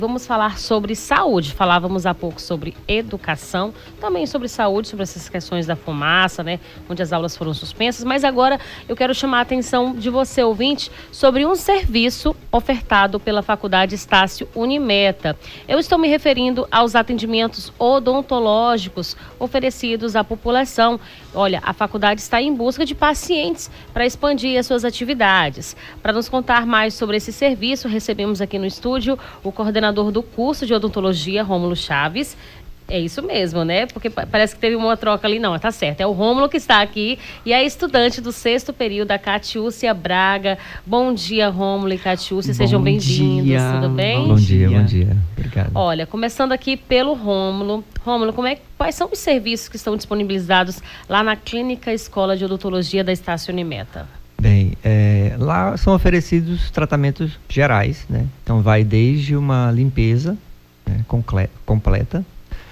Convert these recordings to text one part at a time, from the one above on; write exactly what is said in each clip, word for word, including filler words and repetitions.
Vamos falar sobre saúde. Falávamos há pouco sobre educação, também sobre saúde, sobre essas questões da fumaça, né? Onde as aulas foram suspensas. Mas agora eu quero chamar a atenção de você, ouvinte, sobre um serviço ofertado pela Faculdade Estácio Unimeta. Eu estou me referindo aos atendimentos odontológicos oferecidos à população. Olha, a faculdade está em busca de pacientes para expandir as suas atividades. Para nos contar mais sobre esse serviço, recebemos aqui no estúdio o coordenador do curso de odontologia, Rômulo Chaves. É isso mesmo, né? Porque parece que teve uma troca ali. Não, tá certo. É o Rômulo que está aqui e é estudante do sexto período, a Catiúcia Braga. Bom dia, Rômulo e Catiúcia. Sejam bem-vindos. Tudo bem? Bom dia, bom dia. Obrigado. Olha, começando aqui pelo Rômulo. Rômulo, como é, quais são os serviços que estão disponibilizados lá na Clínica Escola de Odontologia da Estácio Unimeta? Bem, é, lá são oferecidos tratamentos gerais, né? Então vai desde uma limpeza, né, completa.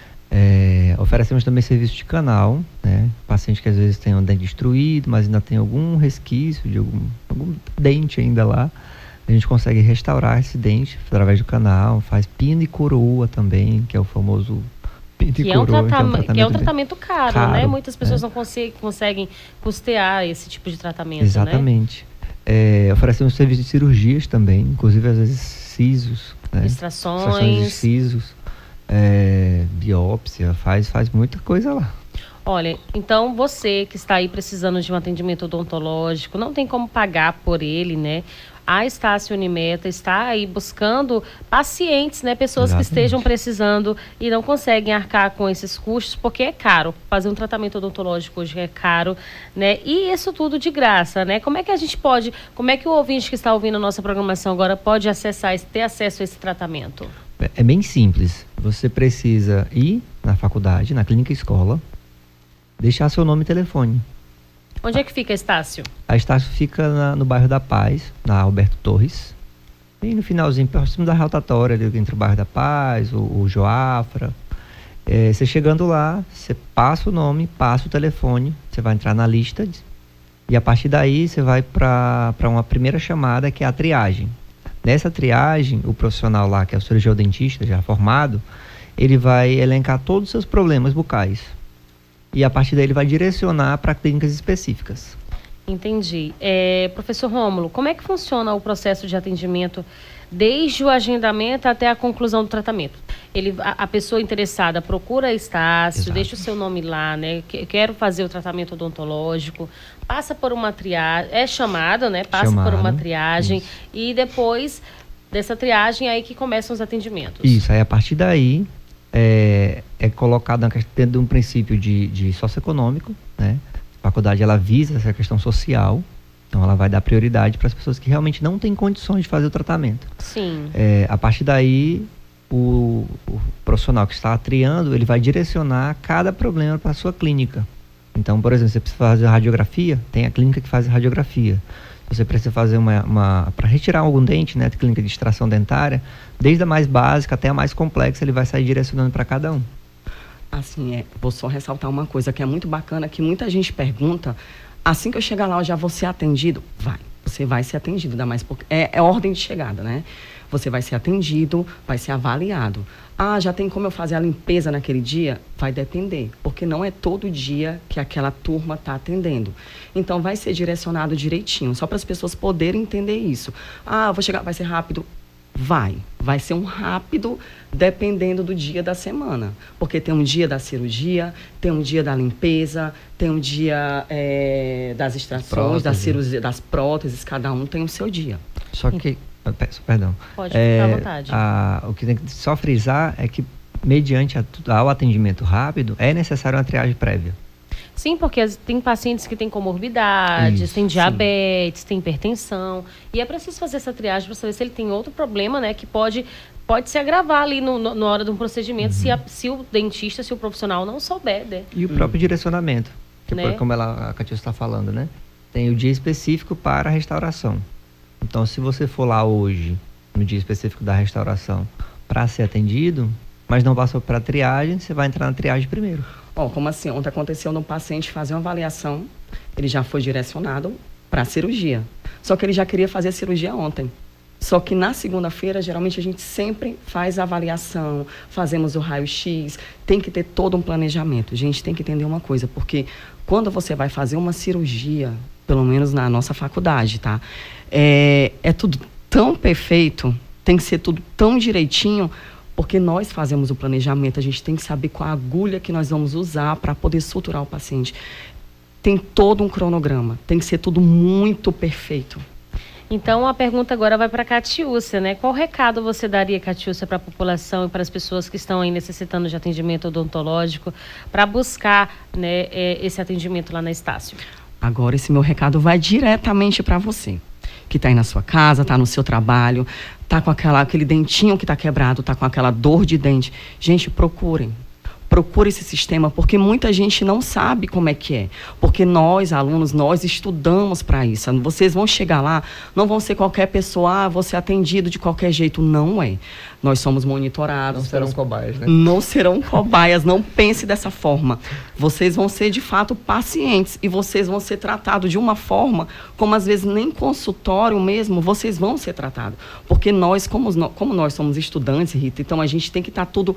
É, oferecemos também serviço de canal, né? Paciente que às vezes tem um dente destruído, mas ainda tem algum resquício de algum, algum dente ainda lá. A gente consegue restaurar esse dente através do canal, faz pino e coroa também, que é o famoso pino que, e é um coroa, tratam- que é um tratamento, que é um tratamento caro, caro, né? Muitas pessoas é. não conseguem, conseguem custear esse tipo de tratamento, Exatamente. né? É, oferecemos serviço de cirurgias também, inclusive às vezes sisos, né? Extrações. Extrações de sisos, é, biópsia, faz, faz muita coisa lá. Olha, então você que está aí precisando de um atendimento odontológico, não tem como pagar por ele, né? A Estácio Unimeta está aí buscando pacientes, né? Pessoas Exatamente. que estejam precisando e não conseguem arcar com esses custos, porque é caro. Fazer um tratamento odontológico hoje é caro, né? E isso tudo de graça, né? Como é que a gente pode, como é que o ouvinte que está ouvindo a nossa programação agora pode acessar, ter acesso a esse tratamento? É bem simples. Você precisa ir na faculdade, na clínica escola, deixar seu nome e telefone. Onde é que fica, Estácio? A Estácio fica na, no bairro da Paz, na Alberto Torres. E no finalzinho, próximo da rotatória, ali entre o bairro da Paz, o, o Joafra. É, você chegando lá, você passa o nome, passa o telefone, você vai entrar na lista. E a partir daí, você vai para uma primeira chamada, que é a triagem. Nessa triagem, o profissional lá, que é o cirurgião dentista já formado, ele vai elencar todos os seus problemas bucais. E a partir daí ele vai direcionar para clínicas específicas. Entendi. É, professor Rômulo, como é que funciona o processo de atendimento desde o agendamento até a conclusão do tratamento? Ele, a, a pessoa interessada procura Estácio, Exato. Deixa o seu nome lá, né? Quero fazer o tratamento odontológico, passa por uma triagem, é chamado, né? Passa Chamado, por uma triagem isso. E depois dessa triagem é aí que começam os atendimentos. Isso, aí a partir daí é, é colocado dentro de um princípio de, de socioeconômico, né? A faculdade ela visa essa questão social, então ela vai dar prioridade para as pessoas que realmente não têm condições de fazer o tratamento. Sim. É, a partir daí, o, o profissional que está triando, ele vai direcionar cada problema para a sua clínica. Então, por exemplo, você precisa fazer radiografia, tem a clínica que faz radiografia. Você precisa fazer uma, uma para retirar algum dente, né, clínica de extração dentária, desde a mais básica até a mais complexa, ele vai sair direcionando para cada um. Assim, é, vou só ressaltar uma coisa que é muito bacana, que muita gente pergunta, assim que eu chegar lá, eu já vou ser atendido? Vai, você vai ser atendido, ainda mais porque é, é ordem de chegada, né? Você vai ser atendido, vai ser avaliado. Ah, já tem como eu fazer a limpeza naquele dia? Vai depender, porque não é todo dia que aquela turma está atendendo. Então, vai ser direcionado direitinho, só para as pessoas poderem entender isso. Ah, eu vou chegar, vai ser rápido? Vai. Vai ser um rápido, dependendo do dia da semana. Porque tem um dia da cirurgia, tem um dia da limpeza, tem um dia é, das extrações, das cirurgias, das próteses, cada um tem o seu dia. Só que, peço perdão. Pode ficar é, à vontade. A, o que tem que só frisar é que, mediante a, ao atendimento rápido, é necessário uma triagem prévia. Sim, porque tem pacientes que têm comorbidades, Isso, têm diabetes, têm hipertensão. E é preciso fazer essa triagem para saber se ele tem outro problema, né? Que pode, pode se agravar ali no, no, na hora de um procedimento, uhum. se, a, se o dentista, se o profissional não souber, né? E o próprio hum. direcionamento, que né? como ela, a Catiúcia está falando, né? Tem o dia específico para a restauração. Então, se você for lá hoje, no dia específico da restauração, para ser atendido, mas não passou para a triagem, você vai entrar na triagem primeiro. Ó, oh, como assim? Ontem aconteceu no paciente fazer uma avaliação, ele já foi direcionado para a cirurgia. Só que ele já queria fazer a cirurgia ontem. Só que na segunda-feira, geralmente, a gente sempre faz a avaliação, fazemos o raio-x, tem que ter todo um planejamento. Gente, tem que entender uma coisa, porque quando você vai fazer uma cirurgia, pelo menos na nossa faculdade, tá? É, é tudo tão perfeito, tem que ser tudo tão direitinho, porque nós fazemos o planejamento, a gente tem que saber qual a agulha que nós vamos usar para poder suturar o paciente. Tem todo um cronograma, tem que ser tudo muito perfeito. Então, a pergunta agora vai para a Catiúcia, né? Qual recado você daria, Catiúcia, para a população e para as pessoas que estão aí necessitando de atendimento odontológico para buscar, né, esse atendimento lá na Estácio? Agora, esse meu recado vai diretamente para você, que está aí na sua casa, está no seu trabalho, está com aquela, aquele dentinho que está quebrado, está com aquela dor de dente. Gente, procurem. Procure esse sistema, porque muita gente não sabe como é que é. Porque nós, alunos, nós estudamos para isso. Vocês vão chegar lá, não vão ser qualquer pessoa, ah, vou ser atendido de qualquer jeito. Não é. Nós somos monitorados. Não serão pelos... cobaias, né? Não serão cobaias, não pense dessa forma. Vocês vão ser, de fato, pacientes e vocês vão ser tratados de uma forma, como às vezes nem consultório mesmo, vocês vão ser tratados. Porque nós, como, como nós somos estudantes, Rita, então a gente tem que estar tudo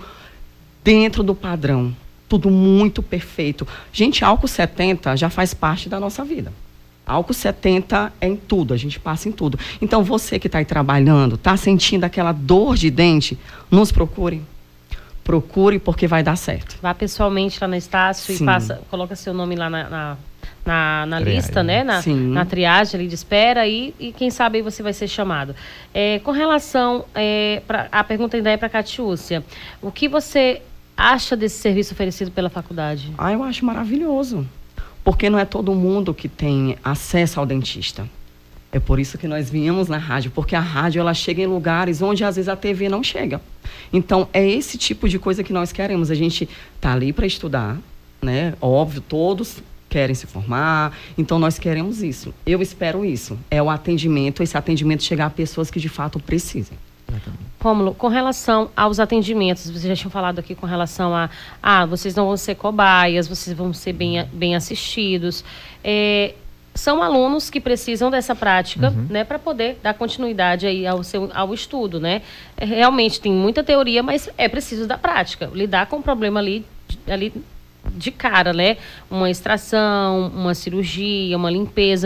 dentro do padrão, tudo muito perfeito. Gente, álcool setenta já faz parte da nossa vida. Álcool setenta é em tudo, a gente passa em tudo. Então, você que está aí trabalhando, está sentindo aquela dor de dente, nos procure. Procure, porque vai dar certo. Vá pessoalmente lá na Estácio e faça, coloca seu nome lá na, na, na, na lista, né? Na, na triagem ali de espera e, e quem sabe aí você vai ser chamado. É, com relação, é, pra, a pergunta ainda é para a Catiúcia. O que você acha desse serviço oferecido pela faculdade? Ah, eu acho maravilhoso. Porque não é todo mundo que tem acesso ao dentista. É por isso que nós viemos na rádio, porque a rádio ela chega em lugares onde às vezes a T V não chega. Então, é esse tipo de coisa que nós queremos. A gente tá ali para estudar, né? Óbvio, todos querem se formar, então nós queremos isso. Eu espero isso. É o atendimento, esse atendimento chegar a pessoas que de fato precisem. Rômulo, com relação aos atendimentos, vocês já tinham falado aqui com relação a, ah, vocês não vão ser cobaias, vocês vão ser bem, bem assistidos. É, são alunos que precisam dessa prática, uhum, né, para poder dar continuidade aí ao, seu, ao estudo, né? É, realmente tem muita teoria, mas é preciso da prática, lidar com o problema ali, ali de cara, né? Uma extração, uma cirurgia, uma limpeza.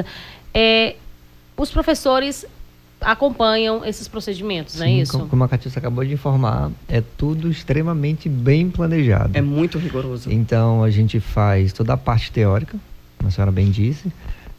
É, os professores acompanham esses procedimentos, Sim, não é isso? Como a Catiúcia acabou de informar, é tudo extremamente bem planejado. É muito rigoroso. Então, a gente faz toda a parte teórica, como a senhora bem disse.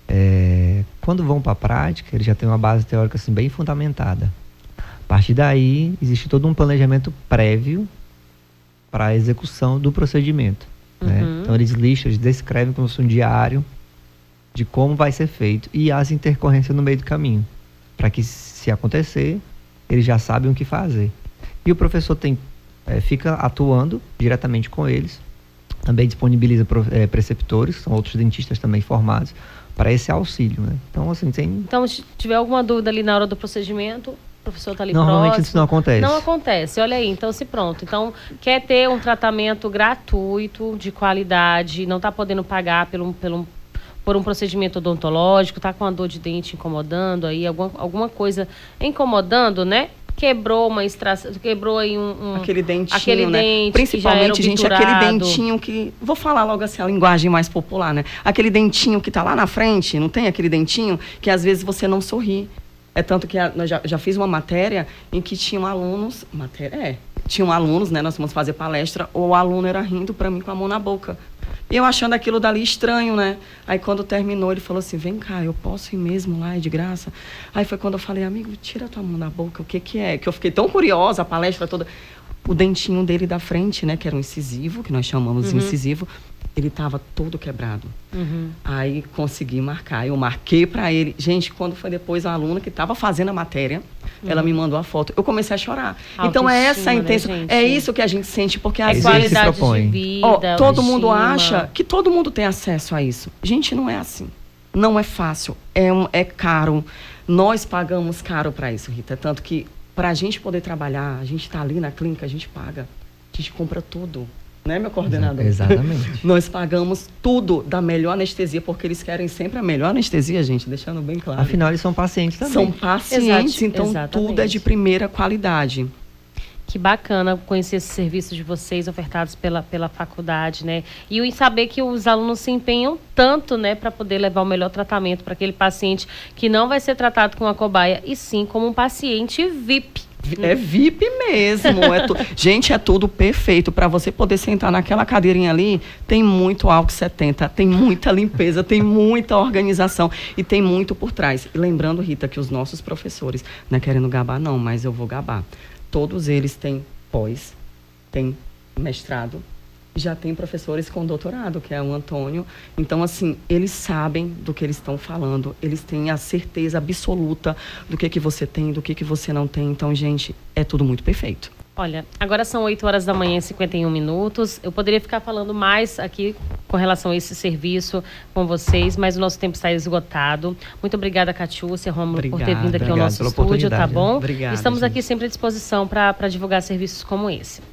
É, quando vão para a prática, eles já têm uma base teórica assim, bem fundamentada. A partir daí, existe todo um planejamento prévio para a execução do procedimento. Uhum. Né? Então, eles listam, eles descrevem como se fosse um diário de como vai ser feito e as intercorrências no meio do caminho, para que, se acontecer, eles já sabem o que fazer. E o professor tem, é, fica atuando diretamente com eles, também disponibiliza é, preceptores, são outros dentistas também formados, para esse auxílio, né? Então, assim, tem... Então, se tiver alguma dúvida ali na hora do procedimento, o professor está ali Normalmente próximo. Isso não acontece. Não acontece, olha aí, então se pronto. Então, quer ter um tratamento gratuito, de qualidade, não está podendo pagar pelo, pelo, por um procedimento odontológico, está com a dor de dente incomodando aí, alguma, alguma coisa incomodando, né? Quebrou uma extração, quebrou aí um, um... Aquele dentinho, aquele né? Dente Principalmente, gente, aquele dentinho que... Vou falar logo assim, a linguagem mais popular, né? Aquele dentinho que tá lá na frente, não tem aquele dentinho que às vezes você não sorri. É tanto que a, nós já, já fiz uma matéria em que tinham alunos... Matéria, é. Tinham alunos, né? Nós fomos fazer palestra, o aluno era rindo pra mim com a mão na boca. E eu achando aquilo dali estranho, né? Aí quando terminou, ele falou assim, vem cá, eu posso ir mesmo lá, é de graça? Aí foi quando eu falei, amigo, tira a tua mão da boca, o que que é? Que eu fiquei tão curiosa, a palestra toda. O dentinho dele da frente, né, que era um incisivo, que nós chamamos de uhum. incisivo, ele tava todo quebrado. Uhum. Aí consegui marcar, eu marquei pra ele. Gente, quando foi depois a aluna que tava fazendo a matéria, uhum. ela me mandou a foto. Eu comecei a chorar. Então é essa a intenção, né, é isso que a gente sente, porque a qualidade de vida, ó, todo mundo acha que todo mundo tem acesso a isso. Gente, não é assim. Não é fácil, é, um, é caro. Nós pagamos caro para isso, Rita. Tanto que para a gente poder trabalhar, a gente tá ali na clínica, a gente paga. A gente compra tudo. né, meu coordenador? Exatamente. Nós pagamos tudo da melhor anestesia, porque eles querem sempre a melhor anestesia, gente, deixando bem claro. Afinal, eles são pacientes também. São pacientes, Exato, então exatamente. tudo é de primeira qualidade. Que bacana conhecer esses serviços de vocês ofertados pela, pela faculdade, né? E em saber que os alunos se empenham tanto, né, para poder levar o melhor tratamento para aquele paciente que não vai ser tratado com a cobaia, e sim como um paciente V I P. É V I P mesmo. É tu... Gente, é tudo perfeito. Para você poder sentar naquela cadeirinha ali, tem muito álcool setenta, tem muita limpeza, tem muita organização e tem muito por trás. E lembrando, Rita, que os nossos professores, não é querendo gabar não, mas eu vou gabar. Todos eles têm pós, têm mestrado, já tem professores com doutorado, que é o Antônio. Então, assim, eles sabem do que eles estão falando, eles têm a certeza absoluta do que, que você tem, do que, que você não tem. Então, gente, é tudo muito perfeito. Olha, agora são oito horas da manhã e cinquenta e um minutos. Eu poderia ficar falando mais aqui com relação a esse serviço com vocês, mas o nosso tempo está esgotado. Muito obrigada, Catiúcia, Rômulo, por ter vindo aqui ao nosso estúdio, tá bom? Obrigada, Estamos gente. aqui sempre à disposição para divulgar serviços como esse.